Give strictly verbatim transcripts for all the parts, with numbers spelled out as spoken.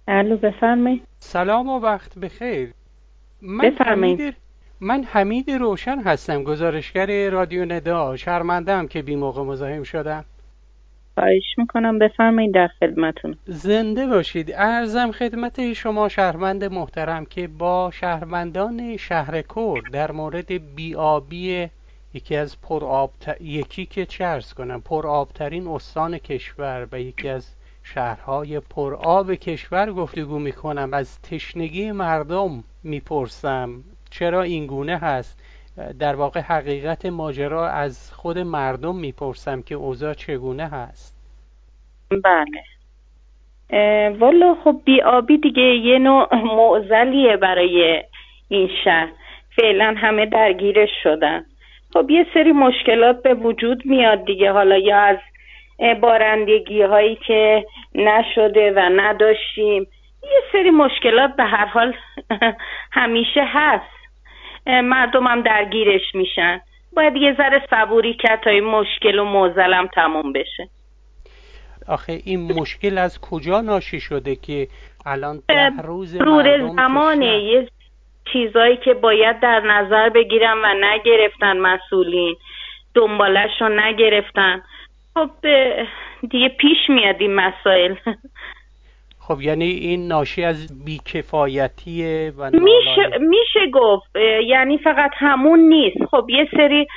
الو بفرمایید. سلام و وقت بخیر. من بفرمایید. حمید من حمید روشن هستم، گزارشگر رادیو ندا. شرمنده‌ام که بی موقع مزاحم شدم. خواهش میکنم بفرمایید، در خدمتون. زنده باشید. عرضم خدمت شما شهروند محترم که با شهروندان شهر کرد در مورد بی‌آبی یکی از پرآب ت... یکی که چه عرض کنم پرآبترین استان کشور و یکی از شهرهای پرآب کشور گفتگو میکنم. از تشنگی مردم میپرسم چرا این گونه هست. در واقع حقیقت ماجرا از خود مردم میپرسم که اوضاع چگونه هست. بله. والا خب بی‌آبی دیگه یه نوع معضلیه برای این شهر. فعلا همه درگیرش شدن. خب یه سری مشکلات به وجود میاد دیگه، حالا یا از بارندگی هایی که نشده و نداشتیم، یه سری مشکلات به هر حال همیشه هست. مردم هم درگیرش میشن. باید یه ذره صبوری کرد تا این مشکل و معضلم تموم بشه. آخه این مشکل از کجا ناشی شده که الان ده روز مرور مردم زمانه تشنه؟ یه چیزایی که باید در نظر بگیرن و نگرفتن مسئولین، دنبالش رو نگرفتن. خب دیگه پیش میاد این مسائل. خب یعنی این ناشی از بیکفایتیه و میشه میشه گفت، یعنی فقط همون نیست. خب یه سری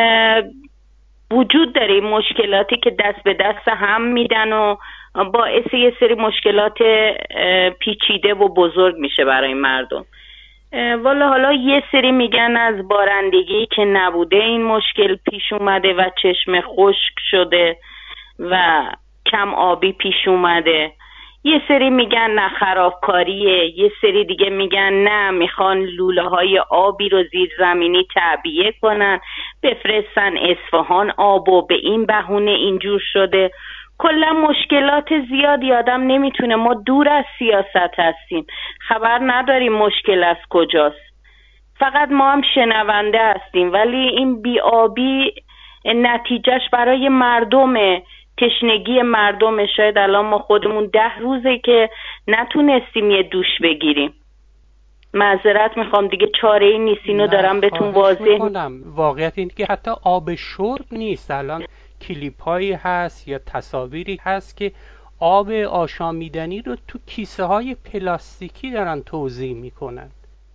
وجود داره مشکلاتی که دست به دست هم میدن و باعث یه سری مشکلات پیچیده و بزرگ میشه برای مردم. والا حالا یه سری میگن از بارندگی که نبوده این مشکل پیش اومده و چشمه خشک شده و کم آبی پیش اومده. یه سری میگن نه خرابکاریه، یه سری دیگه میگن نه میخوان لوله های آبی رو زیر زمینی تعبیه کنن بفرستن اصفهان آب و به این بهونه اینجور شده. کلا مشکلات زیادی، آدم نمیتونه، ما دور از سیاست هستیم، خبر نداریم مشکل از کجاست، فقط ما هم شنونده هستیم. ولی این بی‌آبی نتیجهش برای مردمه، تشنگی مردم. شاید الان ما خودمون ده روزه که نتونستیم یه دوش بگیریم. معذرت میخوام دیگه، چاره ای نیست، اینو دارم بهتون واضح میکنم. واقعیت این که حتی آب شرب نیست. الان کلیپ هایی هست یا تصاویری هست که آب آشامیدنی رو تو کیسه های پلاستیکی دارن توزیع میکنن.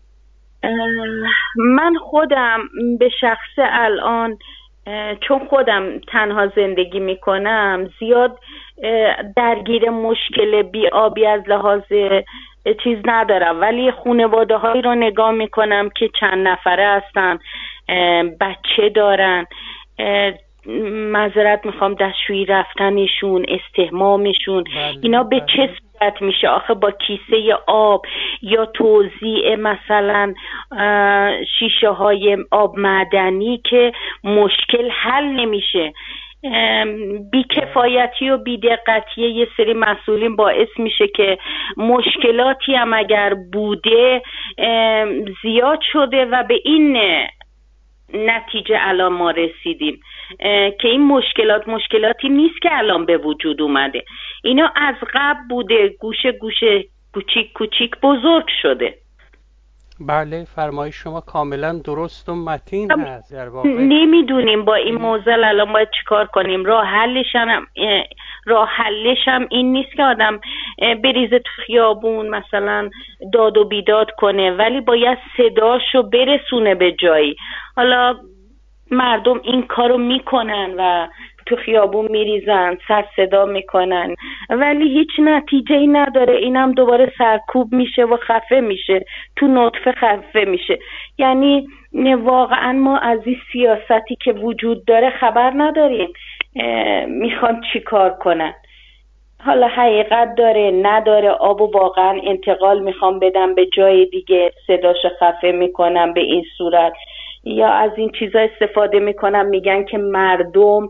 من خودم به شخص الان چون خودم تنها زندگی میکنم زیاد درگیر مشکل بی‌آبی از لحاظ چیز ندارم، ولی خانواده هایی رو نگاه میکنم که چند نفره هستن، بچه دارن، معذرت میخوام دستشویی رفتنشون، استحمامشون، بله، اینا به بله. چه صورت میشه آخه؟ با کیسه آب یا توزیع مثلا شیشه های آب معدنی که مشکل حل نمیشه. بیکفایتی و بیدقتی یه سری مسئولین باعث میشه که مشکلاتی هم اگر بوده زیاد شده و به این نتیجه الان ما رسیدیم که این مشکلات مشکلاتی نیست که الان به وجود اومده، اینا از قبل بوده، گوشه گوشه کوچیک کوچیک بزرگ شده. بله، فرمایش شما کاملا درست و متین هست. در واقع نمیدونیم با این موضوع الان باید چیکار کنیم. راه حلش هم راه حلش هم این نیست که آدم بریزه تو خیابون مثلا داد و بیداد کنه، ولی باید صداشو برسونه به جایی. حالا مردم این کارو میکنن و تو خیابون میریزن، سر صدا میکنن، ولی هیچ نتیجه ای نداره. اینم دوباره سرکوب میشه و خفه میشه، تو نطفه خفه میشه. یعنی واقعا ما از این سیاستی که وجود داره خبر نداریم میخوان چی کار کنن. حالا حقیقت داره نداره، آبو واقعا انتقال میخوام بدم به جای دیگه، صداش خفه میکنم به این صورت، یا از این چیزا استفاده میکنم میگن که مردم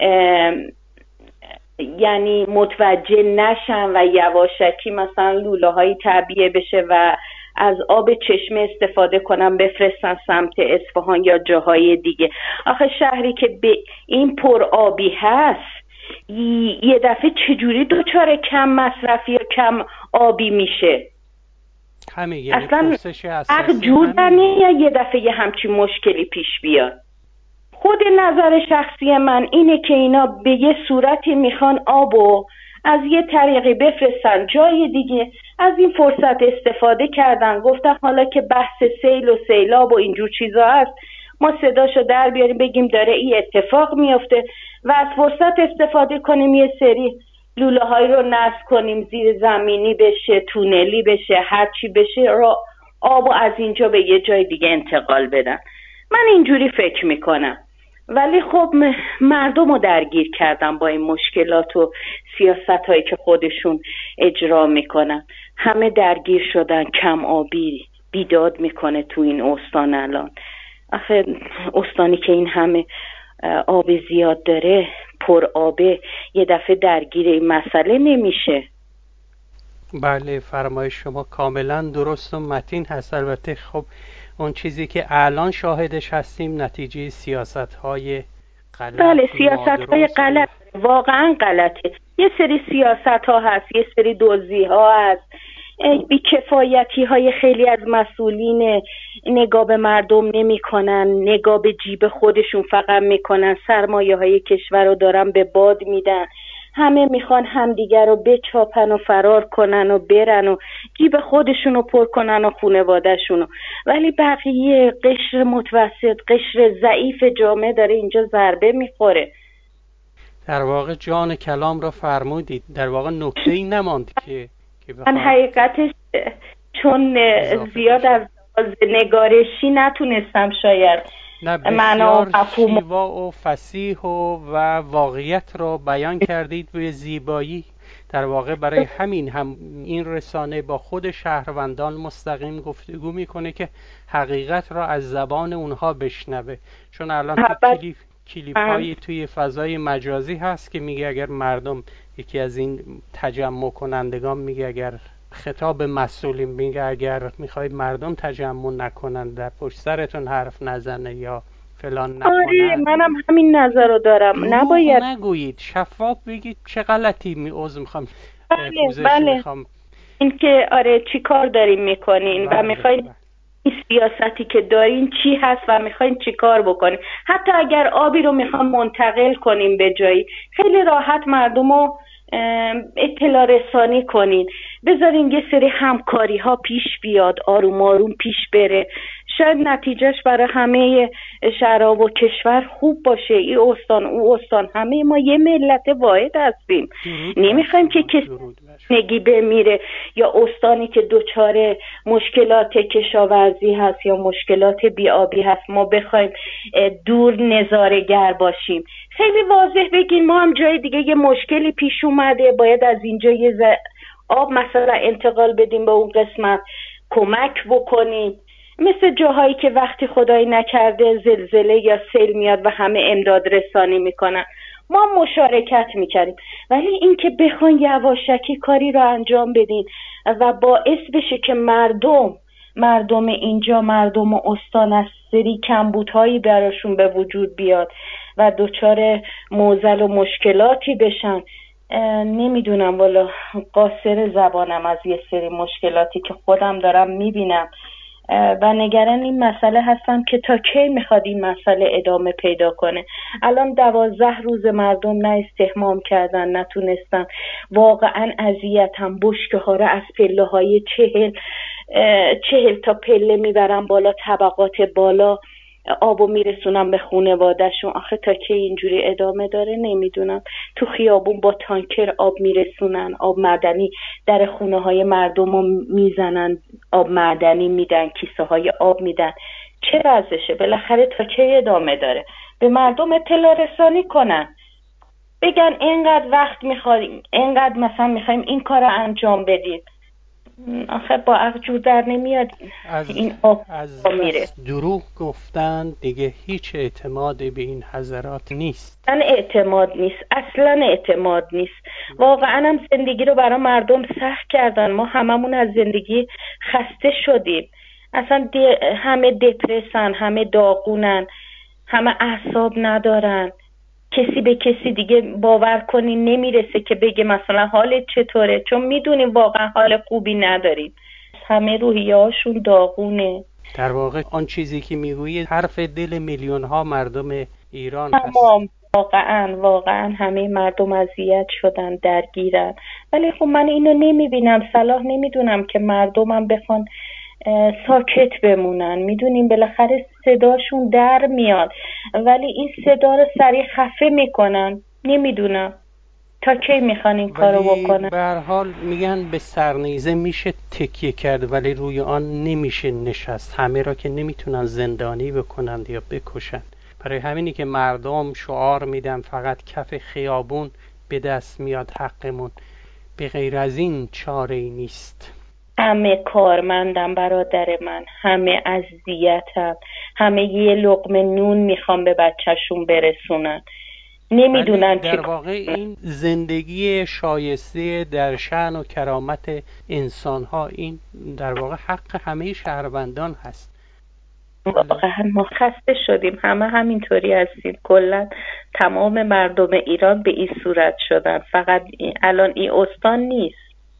یعنی متوجه نشن و یواشکی مثلا لوله هایی تعبیه بشه و از آب چشمه استفاده کنم بفرستن سمت اصفهان یا جاهای دیگه. آخه شهری که به این پر آبی هست یه دفعه چجوری دچار کم مصرفی یا کم آبی میشه؟ همه یعنی اصلا عقل جور در نمیاد یه دفعه یه همچین مشکلی پیش بیاد. خود نظر شخصی من اینه که اینا به یه صورتی میخوان آبو از یه طریقی بفرستن جای دیگه، از این فرصت استفاده کردن، گفتن حالا که بحث سیل و سیلاب و اینجور چیزا هست ما صداشو در بیاریم بگیم داره این اتفاق میفته و از فرصت استفاده کنیم یه سری لوله های رو نصب کنیم زیر زمینی بشه، تونلی بشه، هرچی بشه رو آبو از اینجا به یه جای دیگه انتقال بدن. من اینجوری فکر میکنم. ولی خب مردم رو درگیر کردن با این مشکلات و سیاست هایی که خودشون اجرا میکنن. همه درگیر شدن. کم آبی بیداد میکنه تو این استان الان. آخه استانی که این همه آب زیاد داره، پر آبه، یه دفعه درگیر این مسئله نمیشه. بله فرمایش شما کاملا درست و متین هست. البته خب اون چیزی که الان شاهدش هستیم نتیجه سیاست های غلط. بله سیاست های غلط، واقعا غلطه. یه سری سیاست ها هست، یه سری دوزی ها هست، بی‌کفایتی های خیلی از مسئولین نگاه به مردم نمی کنن، نگاه به جیب خودشون فقط میکنن، سرمایه های کشور رو دارن به باد میدن. همه میخوان همدیگر رو بچاپن و فرار کنن و برن و جیب خودشون رو پر کنن و خانواده‌شون رو، ولی بقیه قشر متوسط، قشر ضعیف جامعه داره اینجا ضربه میخوره. در واقع جان کلام را فرمودید. در واقع نکته‌ای نماند که که من حقیقتش چون زیاد از نگارشی نتونستم شاید نه بسیار شیوا و فصیح و, و واقعیت را بیان کردید به زیبایی. در واقع برای همین هم این رسانه با خود شهروندان مستقیم گفتگو میکنه که حقیقت را از زبان اونها بشنوه. چون الان تو کلیپ کلیپ هایی توی فضای مجازی هست که میگه اگر مردم، یکی از این تجمع کنندگان میگه اگر خطاب مسئولین میگه اگر میخواید مردم تجمع نکنن در پشت سرتون حرف نزنه یا فلان نکنن. آره منم همین نظر رو دارم. نباید نگویید، شفاف بگید چه غلطی می عذر میخوام بله بله میخوام. این که آره چی کار دارین میکنین و میخواین این سیاستی که دارین چی هست و میخواین چی کار بکنین. حتی اگر آبی رو میخوام منتقل کنیم به جایی، خیلی راحت مردم رو اطلاع رسانی کنین، بذارین یه سری همکاری ها پیش بیاد، آروم آروم پیش بره، شاید نتیجهش برای همه شهرها و کشور خوب باشه. این استان او استان همه ما یه ملت واحد هستیم، نمیخوایم که کسی نگی بمیره یا استانی که دچار مشکلات کشاورزی هست یا مشکلات بیابی هست ما بخوایم دور نظاره‌گر باشیم. خیلی واضح بگین ما هم جای دیگه یه مشکلی پیش اومده، باید از اینجا یه ز... آب مثلا انتقال بدیم به اون قسمت، کمک بکنیم. مثل جاهایی که وقتی خدای نکرده زلزله یا سیل میاد و همه امداد رسانی میکنن ما مشارکت میکردیم. ولی این که بخواین یواشکی کاری رو انجام بدین و باعث بشه که مردم مردم اینجا مردم استان از سری کمبودهایی براشون به وجود بیاد و دچار معضل و مشکلاتی بشن، نمیدونم والا قاصر زبانم از یه سری مشکلاتی که خودم دارم میبینم و نگران این مسئله هستم که تا کی میخواد این مسئله ادامه پیدا کنه. الان دوازده روز مردم نه استحمام کردن، نتونستن، واقعا اذیتم. بشکه ها رو از پله های چهل چهل تا پله میبرن بالا، طبقات بالا آبو میرسونن به خانواده‌شون. آخه تا کی اینجوری ادامه داره نمیدونم. تو خیابون با تانکر آب میرسونن، آب معدنی در خونه های مردم رو میزنن، آب معدنی میدن، کیسه های آب میدن. چه وضعشه؟ بالاخره تا کی ادامه داره؟ به مردم اطلاع رسانی کنن، بگن اینقدر وقت میخوایم، اینقدر مثلا میخوایم این کار رو انجام بدید. آخه با عقل جور در نمیاد. از این آب از میره. دروغ گفتن دیگه هیچ اعتمادی به این حضرات نیست. اصلا اعتماد نیست، اصلا اعتماد نیست. واقعا هم زندگی رو برای مردم سخت کردن. ما هممون از زندگی خسته شدیم. اصلا همه دپرسن، همه داغونن، همه اعصاب ندارن. کسی به کسی دیگه باور کنی نمیرسه که بگه مثلا حالت چطوره، چون میدونیم واقعا حال خوبی نداریم. همه روحیه هاشون داغونه. در واقع آن چیزی که میگویی حرف دل میلیون ها مردم ایران هست. تمام، واقعا واقعا همه مردم اذیت شدن، درگیرن. ولی خب من اینو نمیبینم، صلاح نمیدونم که مردمم بخوان ساکت بمونن. میدونیم بالاخره صداشون در میاد، ولی این صدا رو سریع خفه میکنن. نمیدونم تا کی میخوان این کارو بکنن. به هر حال میگن به سرنیزه میشه تکیه کرد ولی روی آن نمیشه نشست. همه را که نمیتونن زندانی بکنند یا بکشن. برای همینی که مردم شعار میدن فقط کف خیابون به دست میاد حقمون، به غیر از این چاره ای نیست. همه کارمندم برادر من، همه اذیتن، همه یه لقمه نون میخوام به بچهشون برسونن، نمیدونن در واقع این زندگی شایسته در شأن و کرامت انسان ها، این در واقع حق همه شهروندان هست. واقعا ما خسته شدیم، همه همینطوری هستیم. کلا تمام مردم ایران به این صورت شدن. فقط الان این استان نیست.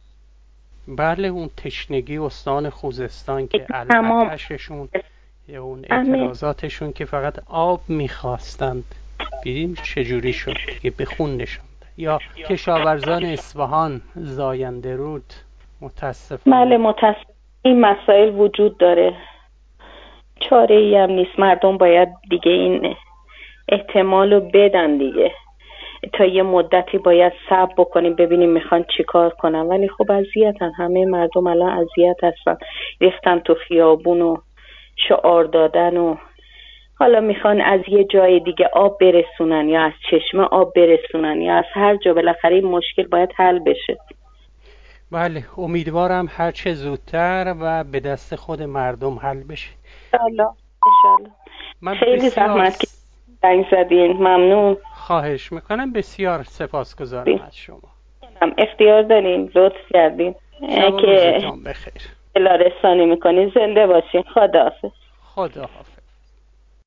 بله، اون تشنگی استان خوزستان که علتششون یا اون اعتراضاتشون که فقط آب میخواستند، ببینیم چجوری شد که به خون نشوند. یا کشاورزان اصفهان زاینده رود، متاسفانه. بله متاسف. این مسائل وجود داره، چاره ای هم نیست. مردم باید دیگه این احتمالو بدن دیگه. تا یه مدتی باید صبر بکنیم ببینیم میخوان چی کار کنن. ولی خب اذیتن، همه مردم الان اذیت هستن، ریختن تو خیابون و شعار دادن و حالا میخوان از یه جای دیگه آب برسونن یا از چشمه آب برسونن یا از هر جا. بالاخره این مشکل باید حل بشه. بله، امیدوارم هر چه زودتر و به دست خود مردم حل بشه. انشالله انشالله. خیلی زحمت که زنگ زدین، ممنون. خواهش میکنم، بسیار سپاسگزارم از شما. اختیار دارین، لطف کردین که روزتون بخیر. اطلاع رسانی میکنین. زنده باشین. خداحافظ. خداحافظ.